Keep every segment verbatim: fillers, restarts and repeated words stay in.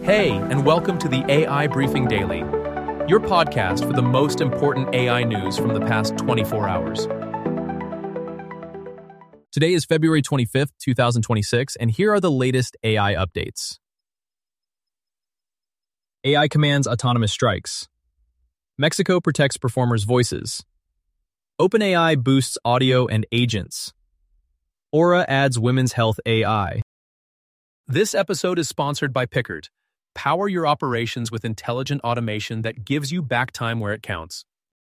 Hey, and welcome to the A I Briefing Daily, your podcast for the most important A I news from the past twenty-four hours. Today is February twenty-fifth, twenty twenty-six, and here are the latest A I updates. A I commands autonomous strikes. Mexico protects performers' voices. OpenAI boosts audio and agents. Aura adds women's health A I. This episode is sponsored by Pickard. Power your operations with intelligent automation that gives you back time where it counts.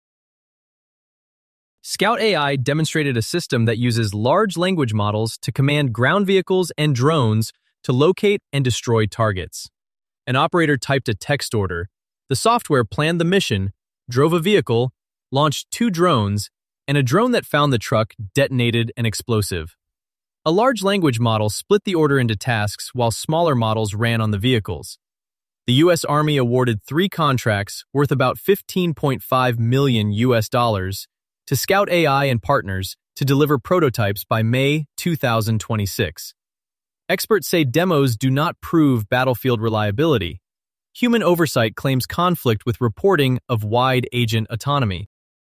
Scout A I demonstrated a system that uses large language models to command ground vehicles and drones to locate and destroy targets. An operator typed a text order. The software planned the mission, drove a vehicle, launched two drones, and a drone that found the truck detonated an explosive. A large language model split the order into tasks while smaller models ran on the vehicles. The U S Army awarded three contracts worth about fifteen point five million U S dollars to Scout A I and partners to deliver prototypes by May two thousand twenty-six. Experts say demos do not prove battlefield reliability. Human oversight claims conflict with reporting of wide agent autonomy.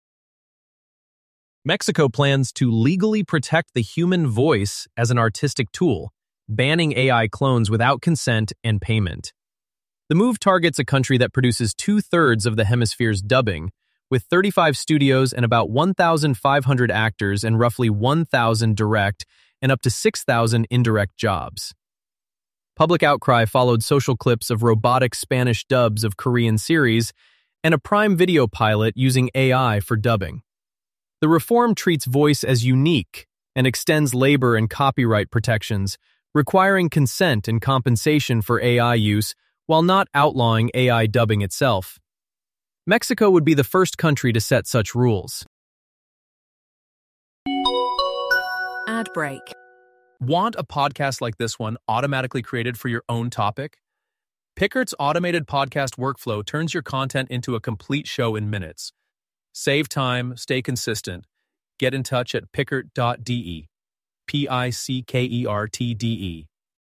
Mexico plans to legally protect the human voice as an artistic tool, banning A I clones without consent and payment. The move targets a country that produces two-thirds of the hemisphere's dubbing, with thirty-five studios and about one thousand five hundred actors and roughly one thousand direct and up to six thousand indirect jobs. Public outcry followed social clips of robotic Spanish dubs of Korean series and a Prime Video pilot using A I for dubbing. The reform treats voice as unique and extends labor and copyright protections, requiring consent and compensation for A I use while not outlawing A I dubbing itself. Mexico would be the first country to set such rules. Ad break. Want a podcast like this one automatically created for your own topic? Pickard's automated podcast workflow turns your content into a complete show in minutes. Save time, stay consistent. Get in touch at pickard dot d e. P I C K E R T D E.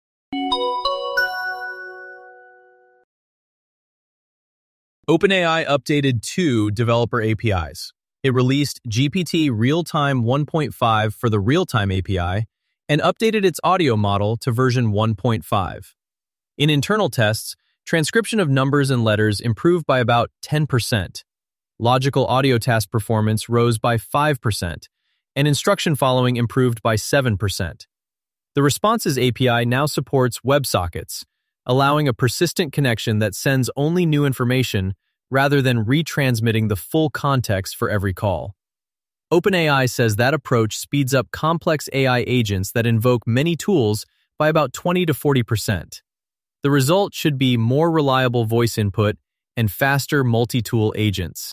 OpenAI updated two developer A P Is. It released G P T Real-Time one point five for the Real-Time A P I and updated its audio model to version one point five. In internal tests, transcription of numbers and letters improved by about ten percent. Logical audio task performance rose by five percent, and instruction following improved by seven percent. The Responses A P I now supports WebSockets, allowing a persistent connection that sends only new information rather than retransmitting the full context for every call. OpenAI says that approach speeds up complex A I agents that invoke many tools by about twenty to forty percent. The result should be more reliable voice input and faster multi-tool agents.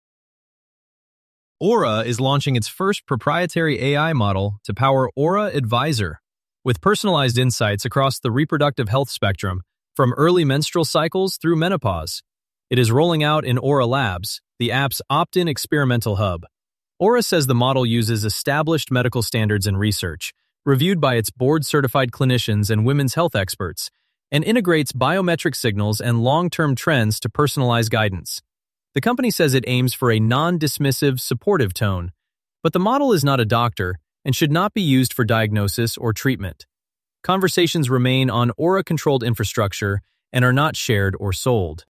Aura is launching its first proprietary A I model to power Aura Advisor, with personalized insights across the reproductive health spectrum, from early menstrual cycles through menopause. It is rolling out in Aura Labs, the app's opt-in experimental hub. Aura says the model uses established medical standards and research, reviewed by its board-certified clinicians and women's health experts, and integrates biometric signals and long-term trends to personalize guidance. The company says it aims for a non-dismissive, supportive tone, but the model is not a doctor and should not be used for diagnosis or treatment. Conversations remain on Aura-controlled infrastructure and are not shared or sold.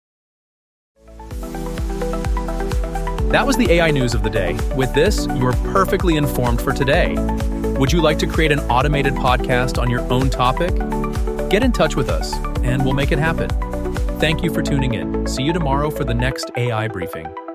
That was the A I news of the day. With this, you are perfectly informed for today. Would you like to create an automated podcast on your own topic? Get in touch with us, and we'll make it happen. Thank you for tuning in. See you tomorrow for the next A I briefing.